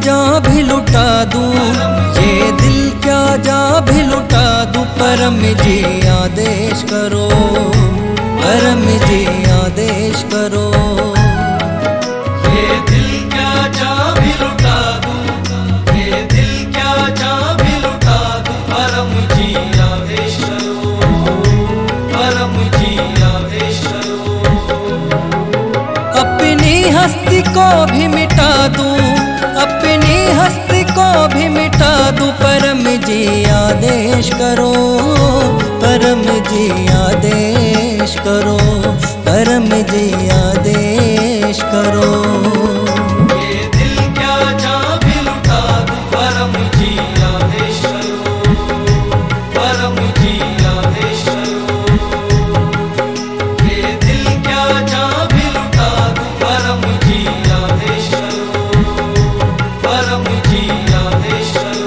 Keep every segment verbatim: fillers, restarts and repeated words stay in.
जा भी लुटा दूं, ये दिल क्या जा भी लुटा दूं। परम जी आदेश करो, परम जी आदेश करो। ये दिल क्या जा भी लुटा दूं, ये दिल क्या जा भी लुटा दूं। परम जी आदेश करो, परम जी आदेश करो। अपनी हस्ती को भी मिटा दूं, अपनी हस्ती को भी मिटा दूं। परम जी आदेश करो, परम जी आदेश करो, परम जी आदेश करो। ये दिल क्या जा भी लुटा दूं। परम जी आदेश करो, परम जी आदेश करो। ये दिल क्या जा भी लुटा दूं। परम जी आदेश करो, परम जी आदेश करो।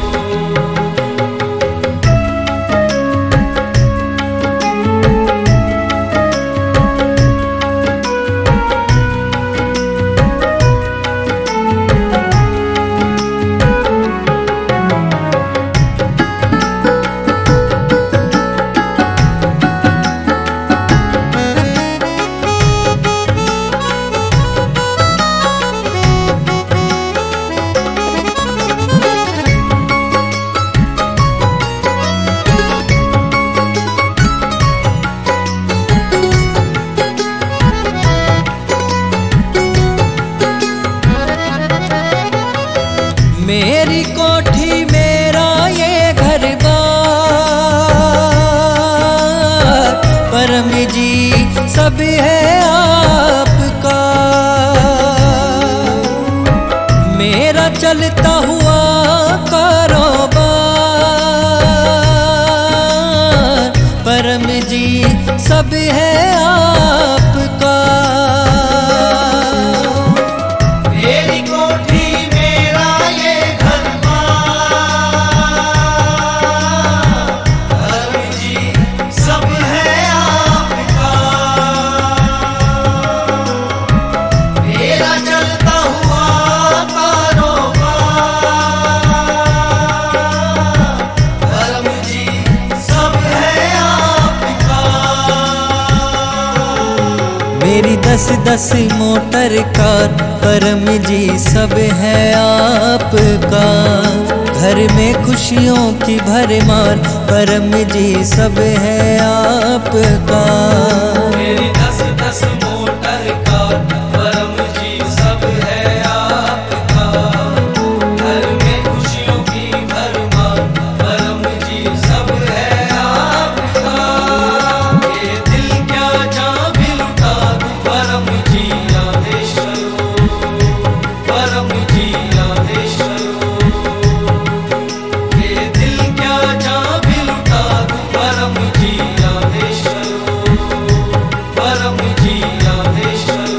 मेरी कोठी मेरा ये घर बार, परम जी सब है आपका। मेरा चलता हुआ कारोबार, परम जी सब है आपका। मेरी कोठी मेरा ये घर बार, परम जी सब है आपका। मेरा चलता हुआ कारोबार, परम जी सब है आपका। मेरी दस दस मोटर कार, परम जी सब है आपका। घर में खुशियों की भरमार, परम जी सब है आपका। मेरी दस दस मोटर कार, परम जी सब है आपका। घर में खुशियों की भरमार, परम जी सब है आपका। ये दिल क्या जा भी लुटा दूं। परम जी आदेश करो, परम जी आदेश करो। ये दिल क्या जा भी लुटा दूं। परम जी आदेश करो, परम जी आदेश करो।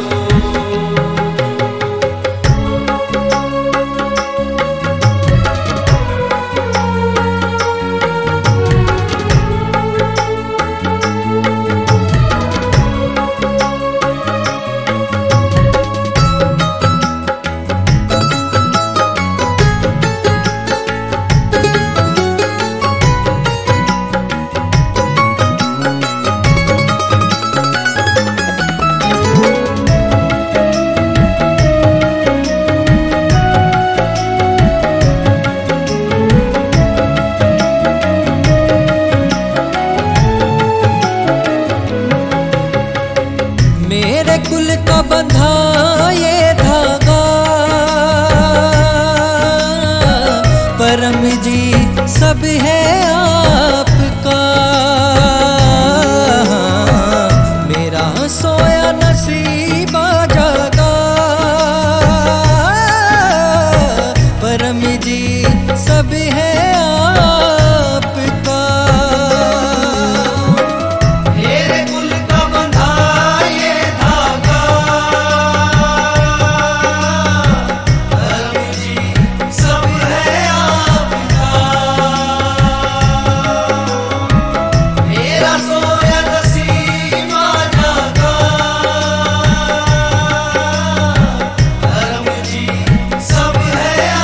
मेरे कुल का बंधा ये धागा, परम जी सब है आपका। मेरा सोया नसीबा जागा, परम जी सब है आपका। मेरे कुल का बंधा ये धागा, परम जी सब है आपका। मेरा सोया नसीबा जागा, परम जी सब है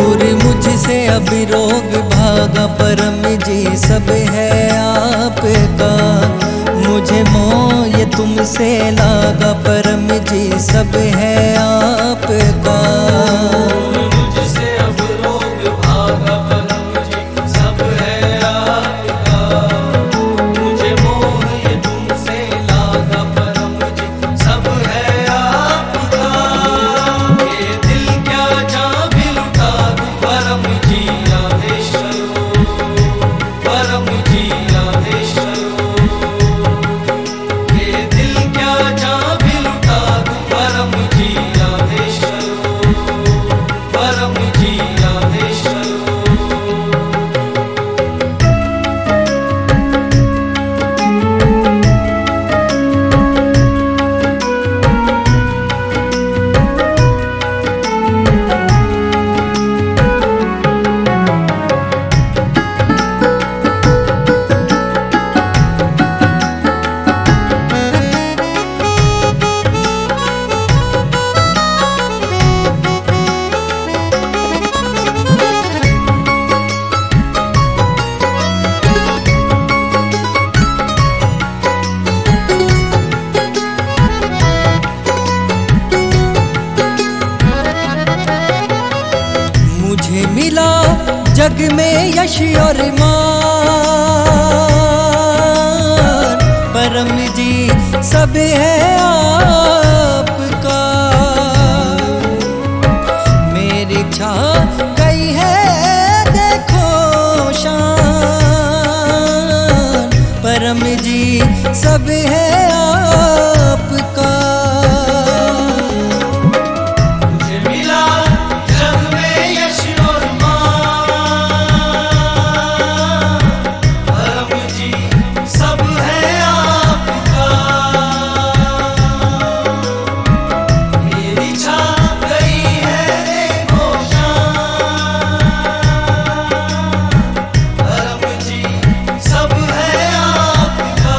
दूर मुझसे अब रोग भागा, परम जी सब है आपका। मुझे मोह ये तुमसे लागा, परम जी सब है आपका। मुझसे अब रोग भागा, परम जी सब है आपका। मुझे मोह ये तुमसे लागा, परम जी सब है आपका। ये दिल क्या जहाँ भी लुटा दूं, परम जी आदेश करो, परम जी आदेश करो। ये दिल क्या जहाँ भी लुटा दूं, परम जी आदेश करो, परम जी आदेश करो। मुझे मिला जग में यश और मान, परम जी सब है आपका। मेरी छा गई है देखो शान, परम जी सब है आपका। मुझे मिला जग में यश और मान, परम जी सब है आपका। मेरी छा गई है देखो शान, परम जी सब है आपका।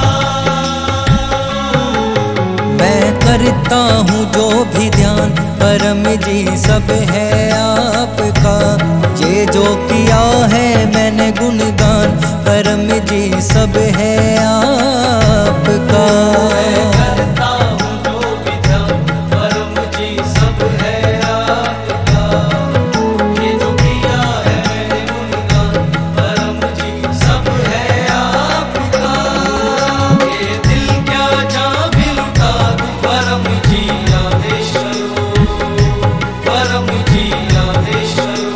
मैं करता हूँ जो भी ध्यान, परम जी सब है आपका। ये जो किया है मैंने गुणगान, परम जी सब है आपका। मैं करता हूँ जो भी ध्यान, परम जी सब है आपका। ये जो किया है मैंने गुणगान, परम जी सब है आपका। ये दिल क्या जहाँ भी लुटा दूं, परम जी आदेश करो, परम जी आदेश करो।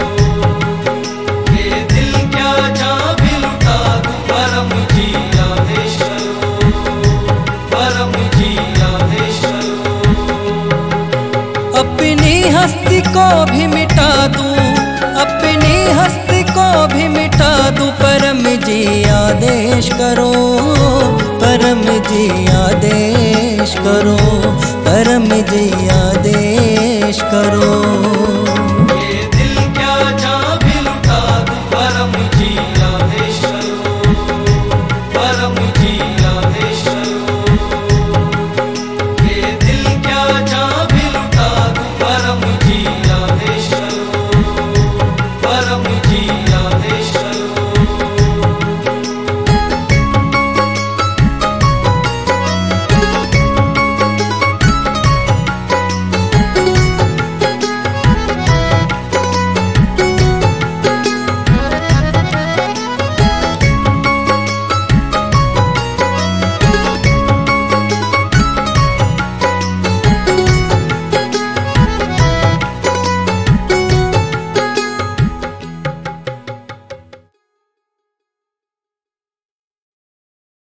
ये दिल क्या जहाँ भी लुटा दूं, परम जी आदेश करो, परम जी आदेश करो। अपनी हस्ती को भी मिटा दूं, अपनी हस्ती को भी मिटा दूं, परम जी आदेश करो, परम जी आदेश करो, परम जी आदेश करो।